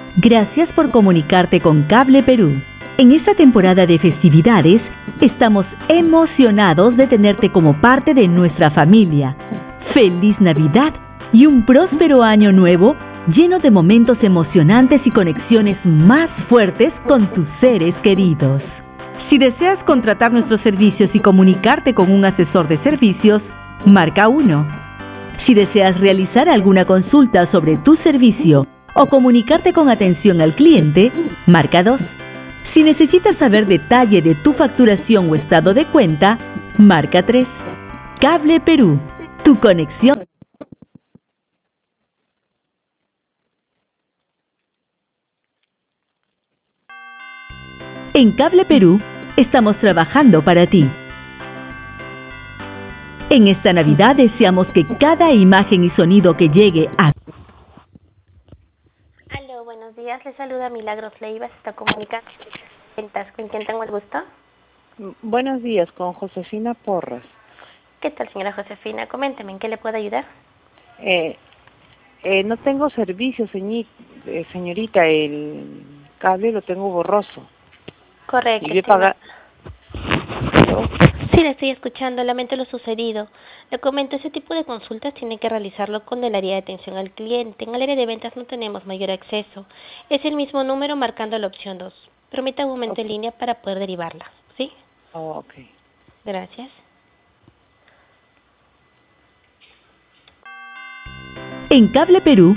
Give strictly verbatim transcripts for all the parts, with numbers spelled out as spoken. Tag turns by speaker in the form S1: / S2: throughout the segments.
S1: Gracias por comunicarte con Cable Perú. En esta temporada de festividades, estamos emocionados de tenerte como parte de nuestra familia. ¡Feliz Navidad y un próspero año nuevo lleno de momentos emocionantes y conexiones más fuertes con tus seres queridos! Si deseas contratar nuestros servicios y comunicarte con un asesor de servicios, marca uno. Si deseas realizar alguna consulta sobre tu servicio o comunicarte con atención al cliente, marca dos. Si necesitas saber detalle de tu facturación o estado de cuenta, marca tres. Cable Perú, tu conexión. En Cable Perú, estamos trabajando para ti. En esta Navidad deseamos que cada imagen y sonido que llegue a...
S2: Aló, buenos días. Les saluda Milagros Leiva. Se está comunicando. ¿Con quién tengo el gusto?
S3: Buenos días, con Josefina Porras.
S2: ¿Qué tal, señora Josefina? Coménteme, ¿en qué le puedo ayudar?
S3: Eh, eh, no tengo servicio, señi- eh, señorita. El cable lo tengo borroso.
S2: Correcto,
S3: Y yo he
S2: estimada.
S3: pagado...
S2: Sí, le estoy escuchando. Lamento lo sucedido. Le comento, ese tipo de consultas tiene que realizarlo con el área de atención al cliente. En el área de ventas no tenemos mayor acceso. Es el mismo número marcando la opción dos. Permita un momento en
S3: Okay.
S2: línea para poder derivarla. ¿Sí?
S3: Oh, ok.
S2: Gracias.
S1: En Cable Perú,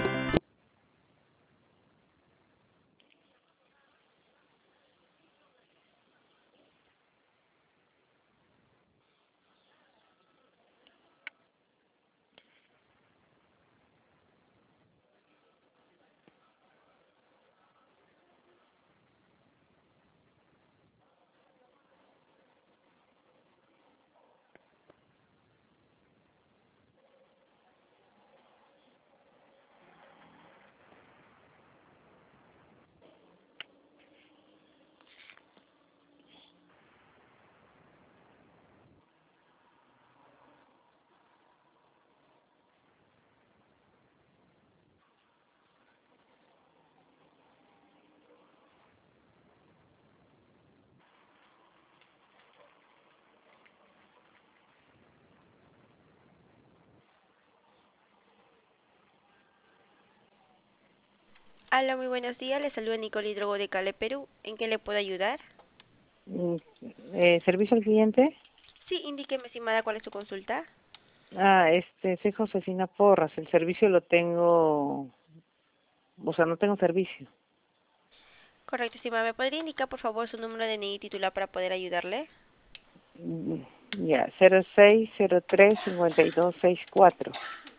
S2: Hola, muy buenos días. Le saluda Nicole Hidrogo de Cable Perú. ¿En qué le puedo ayudar?
S3: Mm, eh, ¿Servicio al cliente?
S2: Sí, indíqueme, estimada, cuál es su consulta.
S3: Ah, este, soy Josefina Porras. El servicio lo tengo... O sea, no tengo servicio.
S2: Correcto, estimada. ¿Me podría indicar, por favor, su número de N I titular para poder ayudarle?
S3: Mm, Ya, cero seis cero tres cincuenta y dos sesenta y cuatro.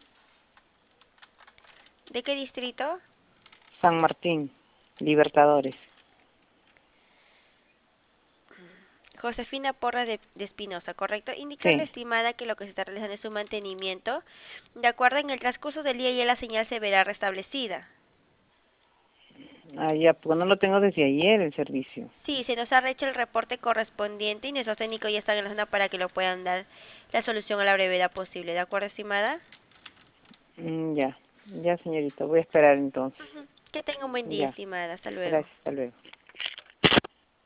S2: ¿De qué distrito?
S3: San Martín, Libertadores.
S2: Josefina Porra de, de Espinosa, ¿correcto? Indicarle,
S3: Sí.
S2: estimada, que lo que se está realizando es un mantenimiento. De acuerdo, en el transcurso del día ya la señal se verá restablecida.
S3: Ah, ya, pues no lo tengo desde ayer el servicio.
S2: Sí, se nos ha hecho el reporte correspondiente y nuestros técnicos ya están en la zona para que lo puedan dar la solución a la brevedad posible. ¿De acuerdo, estimada?
S3: Mm, ya, ya señorita, voy a esperar entonces.
S2: Ujú. Que tenga un buen día,
S3: Ya,
S2: estimada. Hasta luego.
S3: gracias, hasta luego.